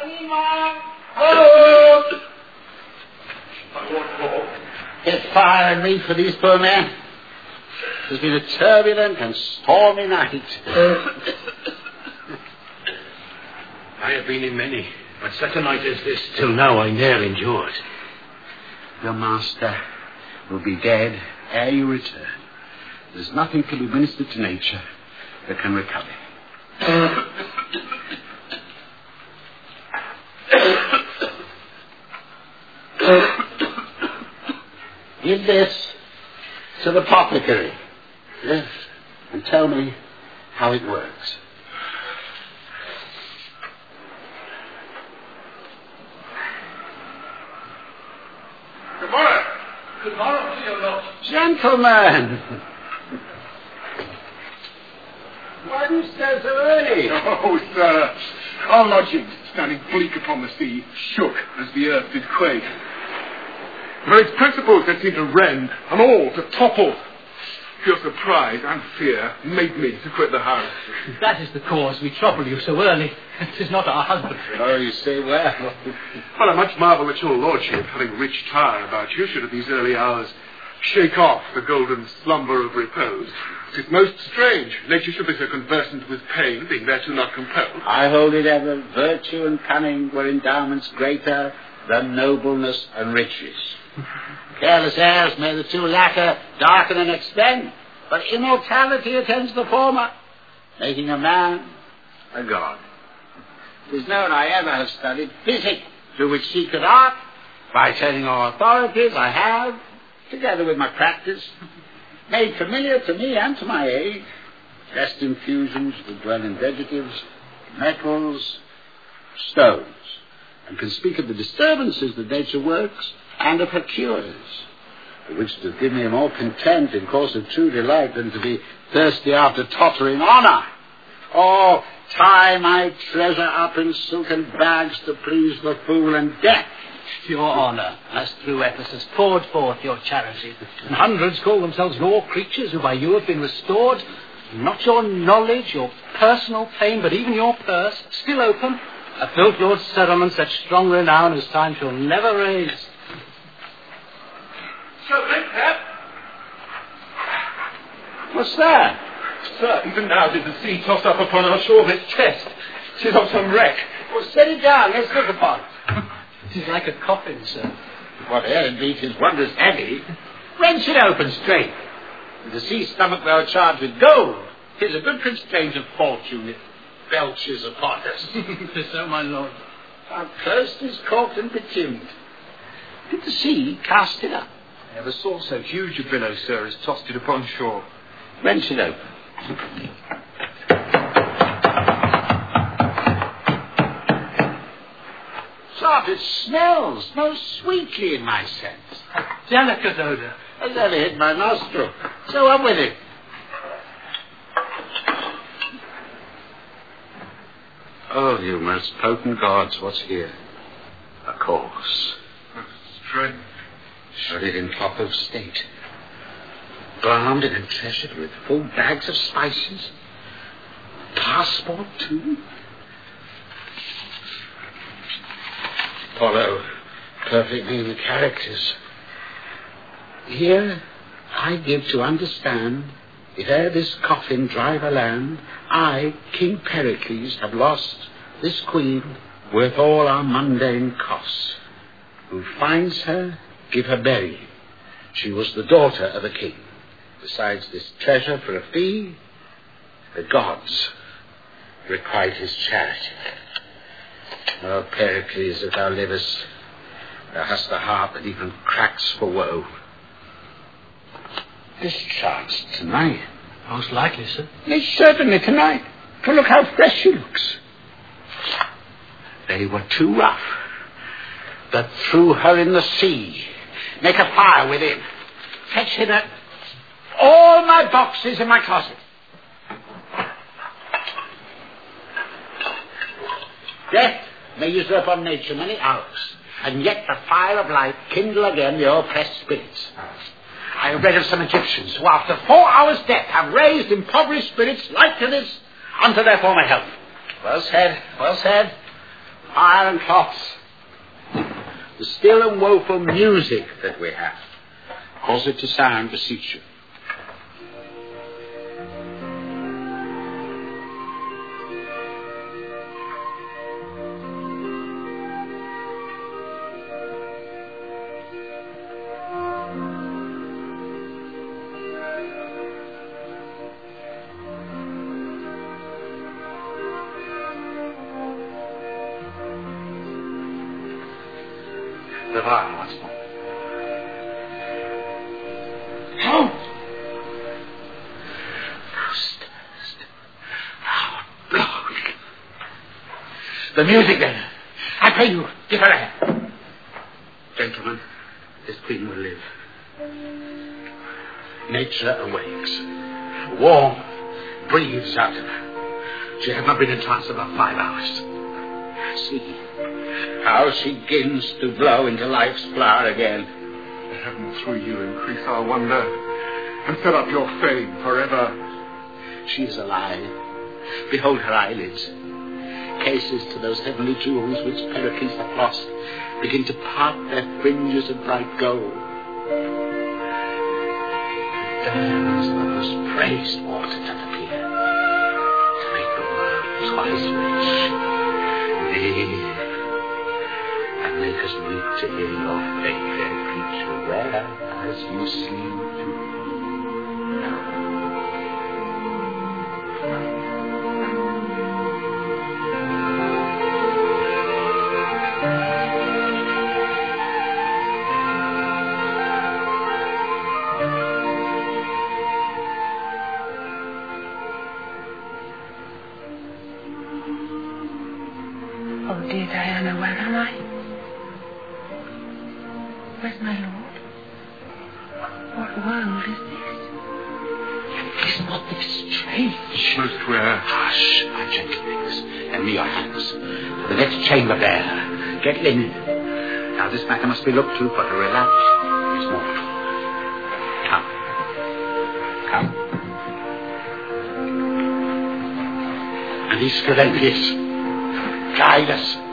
Anyone? Hello! Get fire and meat for these poor men. It's been a turbulent and stormy night. I have been in many, but such a night as this, till now, I ne'er endured. Your master will be dead ere you return. There's nothing can be ministered to nature that can recover. Give this to the apothecary. Yes, and tell me how it works. Good morrow to you, Lord. Gentlemen! Why do you stay so early? Oh, sir, our lodging, standing bleak upon the sea, shook as the earth did quake. For its principles that seemed to rend, and all to topple. Your surprise and fear made me to quit the house. That is the cause we trouble you so early. It is not our husbandry. Oh, you say well. Well, I much marvel that your lordship, having rich tire about you, should at these early hours shake off the golden slumber of repose. It is most strange nature should be so conversant with pain, being thereto not compelled. I hold it ever virtue and cunning were endowments greater than nobleness and riches. Careless heirs may the two latter darken and expend, but immortality attends the former, making a man a god. It is known I ever have studied physic, through which secret art, by turning all authorities I have, together with my practice, made familiar to me and to my age, best infusions that dwell in vegetatives, metals, stones, and can speak of the disturbances that nature works, and of her cures, which does give me more content in course of true delight than to be thirsty after tottering honour. Oh, tie my treasure up in silken bags to please the fool and death. Your honour has through Ephesus poured forth your charity, and hundreds call themselves your creatures who by you have been restored. Not your knowledge, your personal fame, but even your purse, still open, have built your settlement such strong renown as time shall never raise. Sir Redcap! What's that? Sir, even now did the sea toss up upon our shore this chest. 'Tis of some wreck. Well, set it down. Let's look upon it. It is like a coffin, sir. Whatever indeed is wondrous heavy. Wrench it open straight. With the sea stomach thou charged with gold. 'Tis a good constraint of fortune it belches upon us. So, my lord. Our coast is corked and bitumed. Did the sea cast it up? I never saw so huge a billow, sir, as tossed it upon shore. Wrench it open. Sir, it smells most sweetly in my sense. A delicate odour. Has never hit my nostril. So up with it. Oh, you most potent gods, what's here? A corpse. Strange. Shrouded in cloth of state. Balmed and treasured with full bags of spices. Passport, too. Follow perfectly in the characters. Here I give to understand, if ere this coffin drive a land, I, King Pericles, have lost this queen worth all our mundane costs. Who finds her, give her burying. She was the daughter of a king. Besides this treasure for a fee, the gods requite his charity. Oh, Pericles, if thou livest, thou hast a heart that even cracks for woe. This chance tonight. Most likely, sir. Yes, certainly tonight. For look how fresh she looks. They were too rough, that threw her in the sea. Make a fire within. Fetch hither all my boxes in my closet. Death may usurp on nature many hours, and yet the fire of life kindle again the oppressed spirits. I have read of some Egyptians who after 4 hours' death have raised impoverished spirits like to this unto their former health. Well said, well said. fire and cloths. The still and woeful music that we have. Cause it to sound, beseech you. The violin once more. Oh! Oh, the music then. I pray you, give her a hand. Gentlemen, this queen will live. Nature awakes. Warm breathes out of her. She had not been in trance about 5 hours. See how she begins to blow into life's flower again. Heaven through you increase our wonder and set up your fame forever. She is alive. Behold her eyelids. Cases to those heavenly jewels which Pericles hath lost begin to part their fringes of bright gold. There is the most praised water doth appear to make the world twice rich. Thee, and make us weep to hear your fair creature where as you sleep. Oh, dear Diana, where am I? Where's my lord? What world is this? Is not this strange? Most rare. Hush, my gentle things. Lend me your hands. To the next chamber there. Get linen. Now this matter must be looked to, for to relapse is mortal. Come. Come. And these Scalendius, guide us.